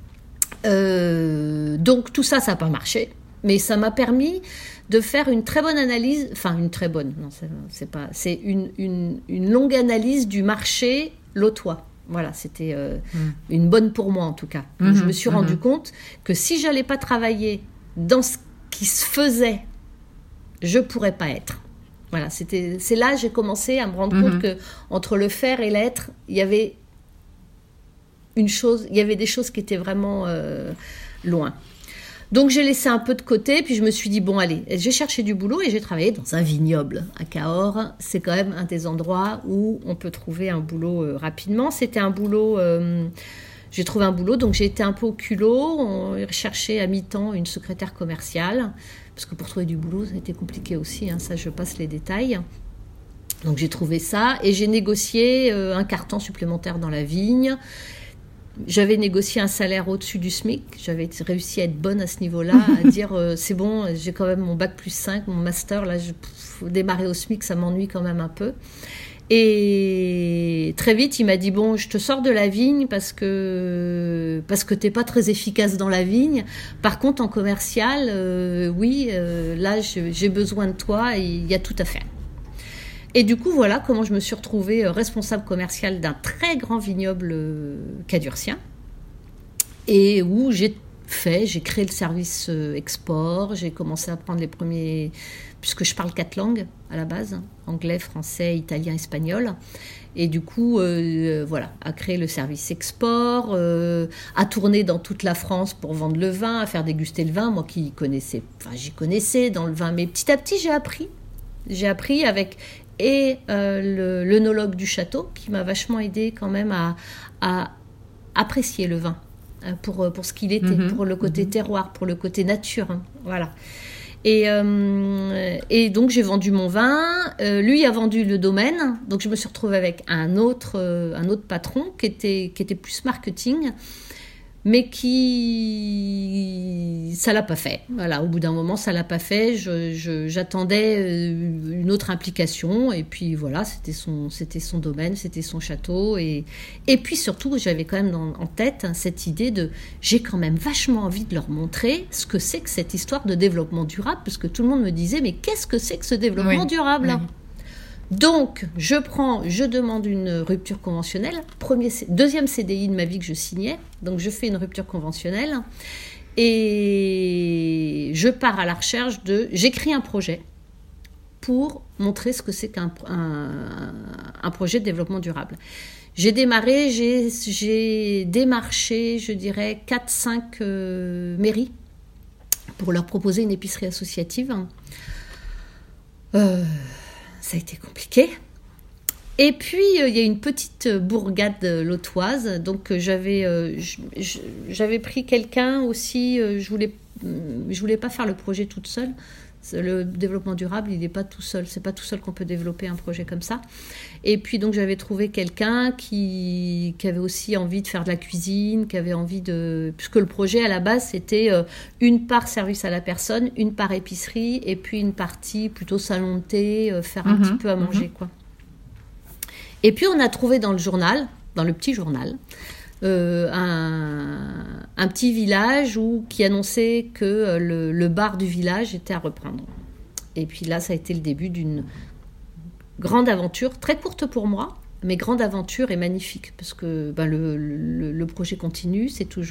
Donc tout ça, ça n'a pas marché, mais ça m'a permis de faire une très bonne analyse, c'est une longue analyse du marché lotois. Voilà, c'était une bonne pour moi en tout cas. Donc, je me suis rendu compte que si j'allais pas travailler dans ce qui se faisait, je pourrais pas être. Voilà, c'est là que j'ai commencé à me rendre compte que entre le faire et l'être, il y avait des choses qui étaient vraiment loin. Donc j'ai laissé un peu de côté, puis je me suis dit bon allez, j'ai cherché du boulot et j'ai travaillé dans un vignoble à Cahors. C'est quand même un des endroits où on peut trouver un boulot rapidement. C'était un boulot, j'ai trouvé un boulot, donc j'ai été un peu au culot. On cherchait à mi-temps une secrétaire commerciale, parce que pour trouver du boulot, ça a été compliqué aussi, ça je passe les détails. Donc j'ai trouvé ça et j'ai négocié un carton supplémentaire dans la vigne. J'avais négocié un salaire au-dessus du SMIC. J'avais réussi à être bonne à ce niveau-là, à dire c'est bon, j'ai quand même mon bac+5, mon master, là, démarrer au SMIC, ça m'ennuie quand même un peu. Et très vite, il m'a dit, bon, je te sors de la vigne parce que t'es pas très efficace dans la vigne. Par contre, en commercial, là, j'ai besoin de toi et il y a tout à faire. Et du coup, voilà comment je me suis retrouvée responsable commerciale d'un très grand vignoble cadurcien. Et où j'ai créé le service export, j'ai commencé à prendre les premiers... puisque je parle 4 langues à la base, anglais, français, italien, espagnol. Et du coup, à créer le service export, à tourner dans toute la France pour vendre le vin, à faire déguster le vin. Moi j'y connaissais dans le vin, mais petit à petit, j'ai appris. J'ai appris avec l'œnologue du château, qui m'a vachement aidée quand même à apprécier le vin pour ce qu'il était, pour le côté terroir, pour le côté nature. Voilà. Et donc j'ai vendu mon vin, lui a vendu le domaine, donc je me suis retrouvée avec un autre patron qui était plus marketing, mais ça l'a pas fait. Voilà, au bout d'un moment ça l'a pas fait. J'attendais une autre implication, et puis voilà, c'était son domaine, c'était son château, et puis surtout j'avais quand même en tête cette idée de j'ai quand même vachement envie de leur montrer ce que c'est que cette histoire de développement durable, parce que tout le monde me disait mais qu'est-ce que c'est que ce développement durable ? Donc, je demande une rupture conventionnelle, deuxième CDI de ma vie que je signais, donc je fais une rupture conventionnelle et je pars à la recherche j'écris un projet pour montrer ce que c'est qu'un projet de développement durable. J'ai démarché, je dirais, 4-5 mairies pour leur proposer une épicerie associative. Ça a été compliqué. Et puis, il y a une petite bourgade lotoise. Donc, j'avais pris quelqu'un aussi. Je voulais pas faire le projet toute seule. Le développement durable, il n'est pas tout seul. C'est pas tout seul qu'on peut développer un projet comme ça. Et puis, donc, j'avais trouvé quelqu'un qui avait aussi envie de faire de la cuisine, qui avait envie puisque le projet, à la base, c'était une part service à la personne, une part épicerie, et puis une partie plutôt salon de thé, faire un petit peu à manger, quoi. Et puis, on a trouvé dans le petit journal, un petit village qui annonçait que le bar du village était à reprendre. Et puis là, ça a été le début d'une grande aventure, très courte pour moi, mais grande aventure et magnifique, parce que le projet continue,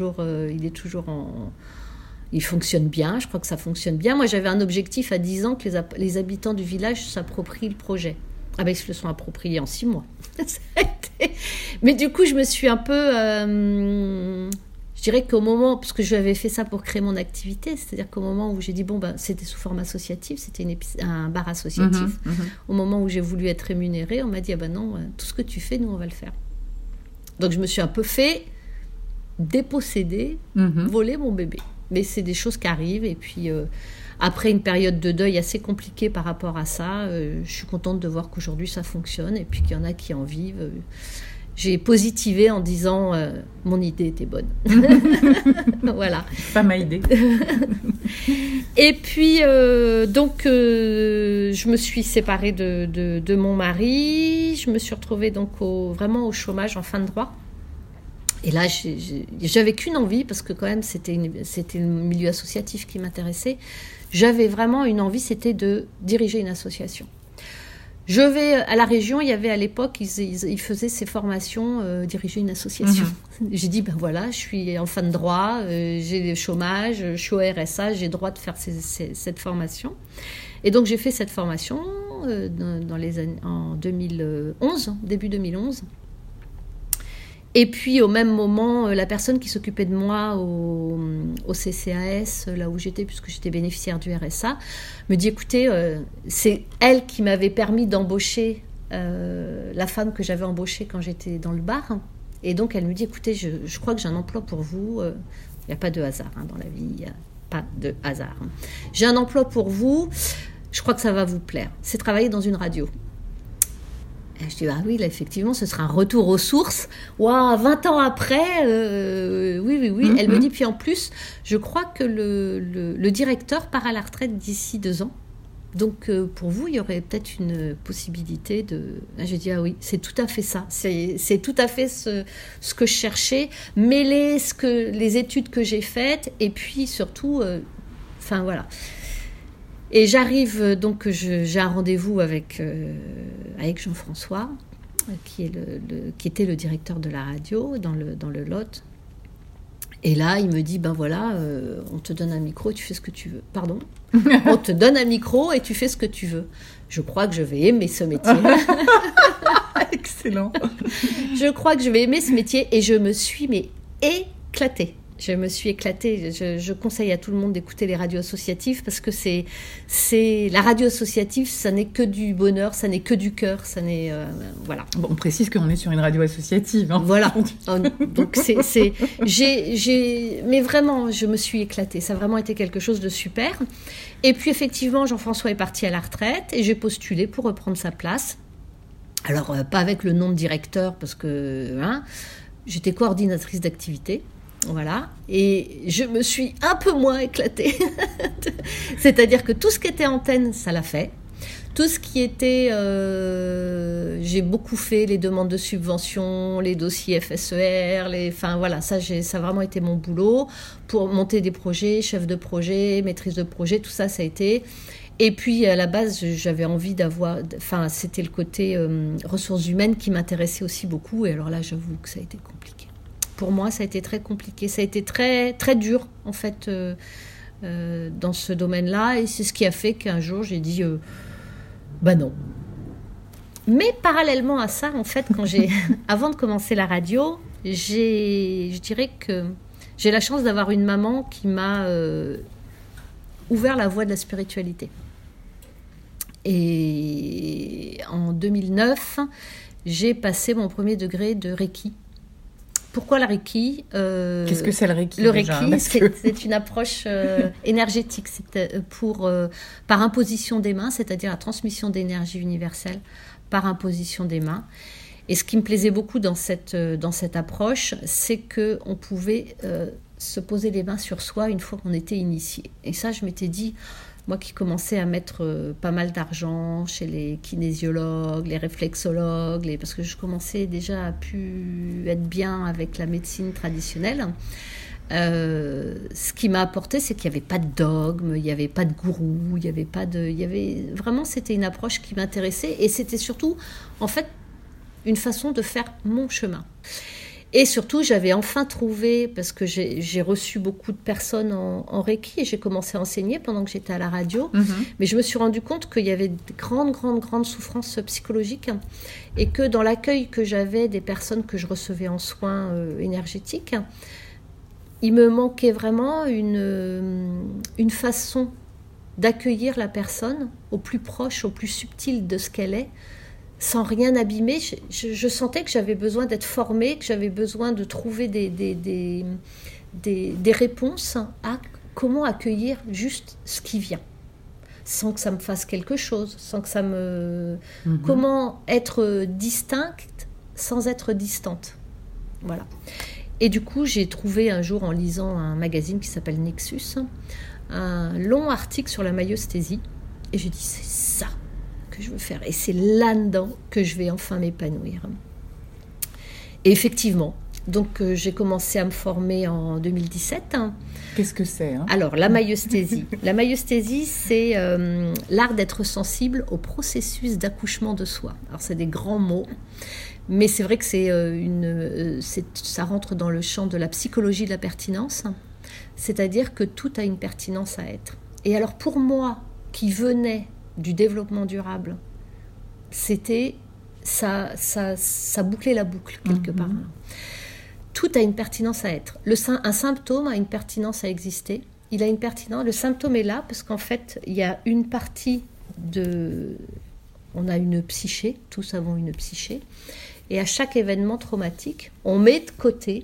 il fonctionne bien, je crois que ça fonctionne bien. Moi, j'avais un objectif à 10 ans que les habitants du village s'approprient le projet. Ah ben, ils se le sont appropriés en 6 mois. Mais du coup, je me suis un peu... je dirais qu'au moment... Parce que je avais fait ça pour créer mon activité, c'est-à-dire qu'au moment où j'ai dit, c'était sous forme associative, c'était un bar associatif. Au moment où j'ai voulu être rémunérée, on m'a dit, non, tout ce que tu fais, nous, on va le faire. Donc, je me suis un peu fait déposséder, voler mon bébé. Mais c'est des choses qui arrivent, et puis... après une période de deuil assez compliquée par rapport à ça, je suis contente de voir qu'aujourd'hui ça fonctionne et puis qu'il y en a qui en vivent. J'ai positivé en disant mon idée était bonne. Voilà. Pas ma idée. Et puis je me suis séparée de mon mari. Je me suis retrouvée donc vraiment au chômage en fin de droit. Et là, j'avais qu'une envie, parce que quand même, c'était le milieu associatif qui m'intéressait. J'avais vraiment une envie, c'était de diriger une association. Je vais à la région, il y avait à l'époque, ils faisaient ces formations, diriger une association. J'ai dit, voilà, je suis en fin de droit, j'ai le chômage, je suis au RSA, j'ai le droit de faire cette formation. Et donc, j'ai fait cette formation en 2011, début 2011. Et puis, au même moment, la personne qui s'occupait de moi au CCAS, là où j'étais, puisque j'étais bénéficiaire du RSA, me dit, écoutez, c'est elle qui m'avait permis d'embaucher la femme que j'avais embauchée quand j'étais dans le bar. Et donc, elle me dit, écoutez, je crois que j'ai un emploi pour vous. Il n'y a pas de hasard dans la vie, il n'y a pas de hasard. J'ai un emploi pour vous, je crois que ça va vous plaire. C'est travailler dans une radio. Et je dis, oui, là, effectivement, ce sera un retour aux sources. 20 ans après, oui. Elle me dit, puis en plus, je crois que le directeur part à la retraite d'ici 2 ans. Donc pour vous, il y aurait peut-être une possibilité de... J'ai dit, ah oui, c'est tout à fait ça. C'est tout à fait ce que je cherchais. Mêler les études que j'ai faites et puis surtout... Enfin voilà. Et j'arrive, donc j'ai un rendez-vous avec Jean-François, qui était le directeur de la radio dans le Lot. Et là, il me dit, ben voilà, on te donne un micro et tu fais ce que tu veux. Pardon ? On te donne un micro et tu fais ce que tu veux. Je crois que je vais aimer ce métier. Excellent. Je crois que je vais aimer ce métier et je me suis éclatée. Je me suis éclatée. Je conseille à tout le monde d'écouter les radios associatives parce que la radio associative, ça n'est que du bonheur, ça n'est que du cœur, ça n'est voilà. Bon, on précise qu'on est sur une radio associative. Hein. Voilà. Donc mais vraiment, je me suis éclatée. Ça a vraiment été quelque chose de super. Et puis effectivement, Jean-François est parti à la retraite et j'ai postulé pour reprendre sa place. Alors pas avec le nom de directeur parce que j'étais coordinatrice d'activité. Voilà, et je me suis un peu moins éclatée. C'est-à-dire que tout ce qui était antenne, ça l'a fait. Tout ce qui était... j'ai beaucoup fait les demandes de subventions, les dossiers FSER, enfin voilà, ça a vraiment été mon boulot. Pour monter des projets, chef de projet, maîtrise de projet, tout ça, ça a été... Et puis, à la base, j'avais envie d'avoir... Enfin, c'était le côté ressources humaines qui m'intéressait aussi beaucoup. Et alors là, j'avoue que ça a été compliqué. Pour moi, ça a été très compliqué. Ça a été très, très dur, en fait, dans ce domaine-là. Et c'est ce qui a fait qu'un jour, j'ai dit, non. Mais parallèlement à ça, en fait, avant de commencer la radio, je dirais que j'ai la chance d'avoir une maman qui m'a ouvert la voie de la spiritualité. Et en 2009, j'ai passé mon premier degré de Reiki. Pourquoi le Reiki ? Qu'est-ce que c'est le Reiki ? Le Reiki, c'est une approche énergétique. C'est par imposition des mains, c'est-à-dire la transmission d'énergie universelle par imposition des mains. Et ce qui me plaisait beaucoup dans cette approche, c'est qu'on pouvait se poser les mains sur soi une fois qu'on était initié. Et ça, je m'étais dit... Moi qui commençais à mettre pas mal d'argent chez les kinésiologues, les réflexologues, parce que je commençais déjà à pu être bien avec la médecine traditionnelle, ce qui m'a apporté, c'est qu'il n'y avait pas de dogme, il n'y avait pas de gourou, vraiment, c'était une approche qui m'intéressait et c'était surtout, en fait, une façon de faire mon chemin. Et surtout, j'avais enfin trouvé, parce que j'ai reçu beaucoup de personnes en Reiki et j'ai commencé à enseigner pendant que j'étais à la radio, mais je me suis rendu compte qu'il y avait de grandes souffrances psychologiques et que dans l'accueil que j'avais des personnes que je recevais en soins énergétiques, il me manquait vraiment une façon d'accueillir la personne au plus proche, au plus subtil de ce qu'elle est, sans rien abîmer. Je sentais que j'avais besoin d'être formée, que j'avais besoin de trouver des réponses à comment accueillir juste ce qui vient, sans que ça me fasse quelque chose, sans que ça me... Comment être distincte sans être distante. Voilà. Et du coup, j'ai trouvé un jour, en lisant un magazine qui s'appelle Nexus, un long article sur la maïeusthésie, et j'ai dit, c'est ça que je veux faire. Et c'est là-dedans que je vais enfin m'épanouir. Et effectivement, donc j'ai commencé à me former en 2017. Qu'est-ce que c'est Alors, la maïeusthésie. La maïeusthésie, c'est l'art d'être sensible au processus d'accouchement de soi. Alors, c'est des grands mots, mais c'est vrai que ça rentre dans le champ de la psychologie de la pertinence, c'est-à-dire que tout a une pertinence à être. Et alors, pour moi, qui venais du développement durable, c'était ça bouclait la boucle quelque part. Tout a une pertinence à être. Un symptôme a une pertinence à exister. Il a une pertinence. Le symptôme est là parce qu'en fait, il y a une partie on a une psyché, tous avons une psyché, et à chaque événement traumatique, on met de côté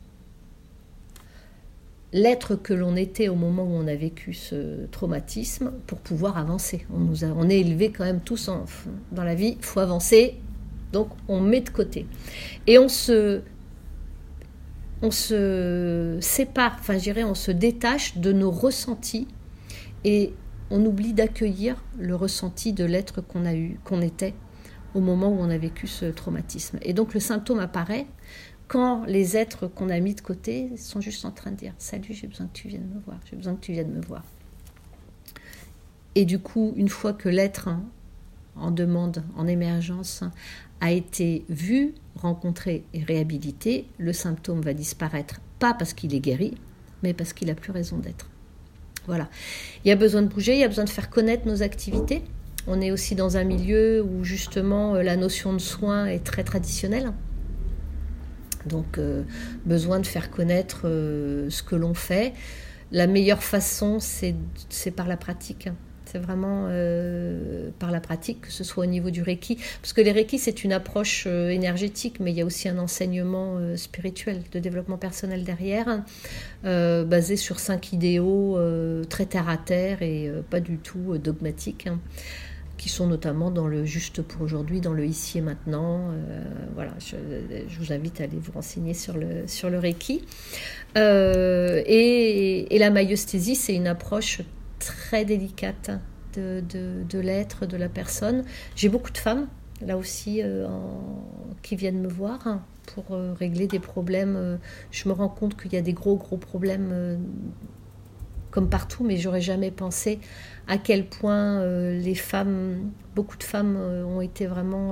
l'être que l'on était au moment où on a vécu ce traumatisme pour pouvoir avancer. On est élevés quand même tous dans la vie, il faut avancer, donc on met de côté. Et on se sépare, on se détache de nos ressentis et on oublie d'accueillir le ressenti de l'être qu'on était au moment où on a vécu ce traumatisme. Et donc le symptôme apparaît quand les êtres qu'on a mis de côté sont juste en train de dire « Salut, j'ai besoin que tu viennes me voir, j'ai besoin que tu viennes me voir ». Et du coup, une fois que l'être en demande, en émergence, a été vu, rencontré et réhabilité, le symptôme va disparaître, pas parce qu'il est guéri, mais parce qu'il n'a plus raison d'être. Voilà. Il y a besoin de bouger, il y a besoin de faire connaître nos activités. On est aussi dans un milieu où justement la notion de soin est très traditionnelle. Donc, besoin de faire connaître ce que l'on fait. La meilleure façon, c'est par la pratique. C'est vraiment par la pratique, que ce soit au niveau du Reiki. Parce que les Reiki, c'est une approche énergétique, mais il y a aussi un enseignement spirituel, de développement personnel derrière, basé sur 5 idéaux très terre-à-terre et pas du tout dogmatiques, qui sont notamment dans le juste pour aujourd'hui, dans le ici et maintenant. Voilà, je vous invite à aller vous renseigner sur le Reiki. Et la maïeusthésie, c'est une approche très délicate de l'être, de la personne. J'ai beaucoup de femmes, là aussi, qui viennent me voir pour régler des problèmes. Je me rends compte qu'il y a des gros problèmes comme partout, mais j'aurais jamais pensé à quel point les femmes, beaucoup de femmes ont été vraiment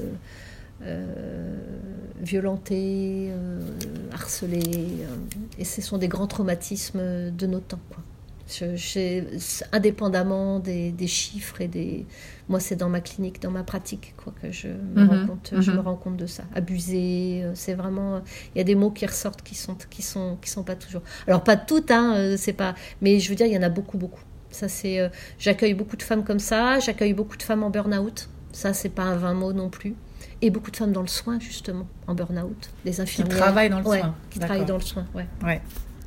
violentées, harcelées, et ce sont des grands traumatismes de nos temps, quoi. Indépendamment des chiffres et moi c'est dans ma clinique, dans ma pratique, quoi, que je me rends compte de ça. Abuser, c'est vraiment, il y a des mots qui ressortent qui sont pas toujours. Alors pas toutes, c'est pas, mais je veux dire il y en a beaucoup. Ça c'est, j'accueille beaucoup de femmes comme ça, j'accueille beaucoup de femmes en burn-out. Ça c'est pas un vain mot non plus. Et beaucoup de femmes dans le soin justement, en burn-out, des infirmières. Qui travaillent dans le soin. Qui travaillent dans le soin, ouais.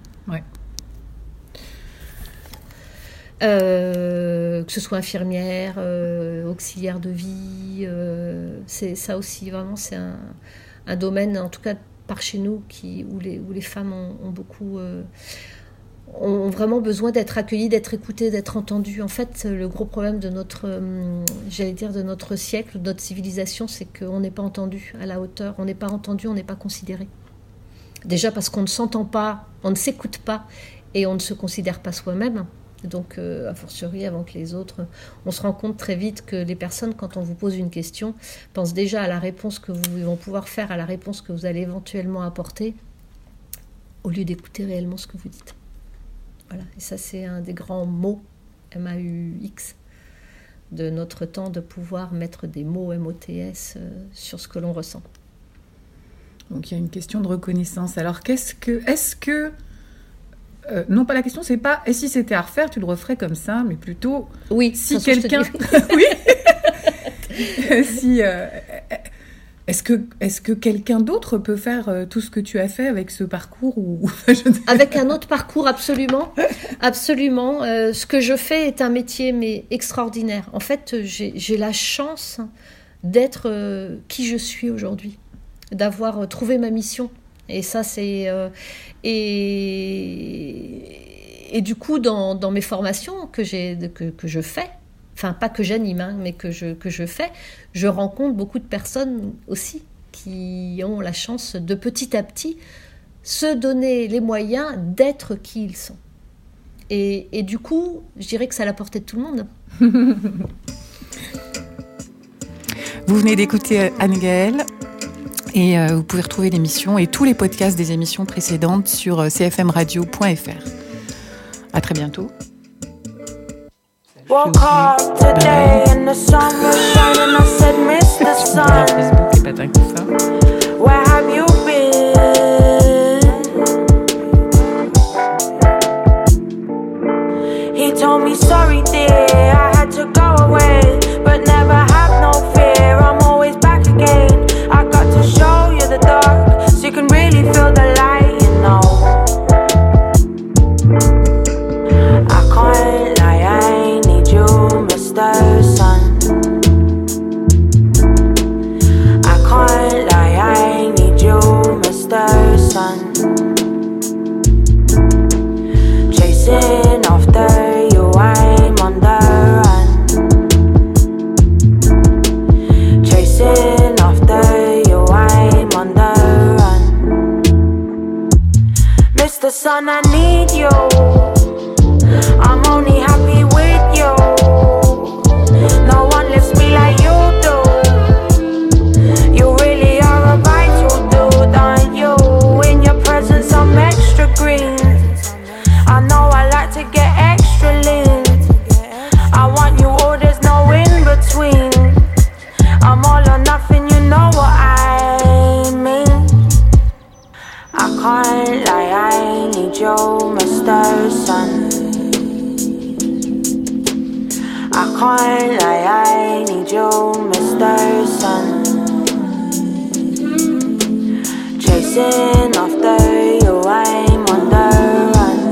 Que ce soit infirmière, auxiliaire de vie, c'est ça aussi vraiment, c'est un domaine, en tout cas par chez nous, où les femmes ont beaucoup ont vraiment besoin d'être accueillies, d'être écoutées, d'être entendues. En fait, le gros problème de de notre siècle, de notre civilisation, c'est qu'on n'est pas entendu à la hauteur, on n'est pas entendu, on n'est pas considéré. Déjà parce qu'on ne s'entend pas, on ne s'écoute pas et on ne se considère pas soi-même. Donc, a fortiori, avant que les autres, on se rend compte très vite que les personnes, quand on vous pose une question, pensent déjà à la réponse que vous vont pouvoir faire, à la réponse que vous allez éventuellement apporter, au lieu d'écouter réellement ce que vous dites. Voilà. Et ça, c'est un des grands mots, MAUX, de notre temps, de pouvoir mettre des mots MOTS sur ce que l'on ressent. Donc, il y a une question de reconnaissance. Alors, est-ce que non, pas la question, c'est pas et si c'était à refaire, tu le referais comme ça, mais plutôt oui, si quelqu'un oui. Si est-ce que quelqu'un d'autre peut faire tout ce que tu as fait avec ce parcours ou avec un autre parcours, absolument. Ce que je fais est un métier mais extraordinaire. En fait, j'ai la chance d'être qui je suis aujourd'hui, d'avoir trouvé ma mission. Et ça, c'est et du coup dans mes formations que je fais, enfin pas que j'anime, mais que je fais, je rencontre beaucoup de personnes aussi qui ont la chance de petit à petit se donner les moyens d'être qui ils sont. Et du coup, je dirais que c'est à la portée de tout le monde. Vous venez d'écouter Anne-Gaëlle. Et vous pouvez retrouver l'émission et tous les podcasts des émissions précédentes sur cfmradio.fr. À très bientôt. Woke up today and the sun was shining. I said, Mr. Sun, where have you been? He told me, sorry dear, I had to go away, but never have no fear, I'm always back again. I got to show you the dark, so you can really feel the light, you know. I can't lie, I need you, Mr. Sun. I can't lie, the sun, I need you. I'm only happy with you. No one lifts me like you do. You really are a vital dude, aren't you? In your presence I'm extra green. I know I like to get extra lean. I want you all, there's no in between. I'm all or nothing, you know what I mean. I can't lie, I need you, Mr. Sun. I can't lie, I need you, Mr. Sun. Chasing after you, I'm on the run.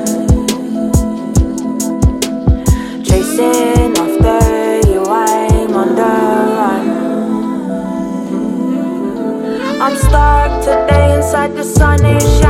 Chasing after you, I'm on the run. I'm stuck today inside the sun, it's shining.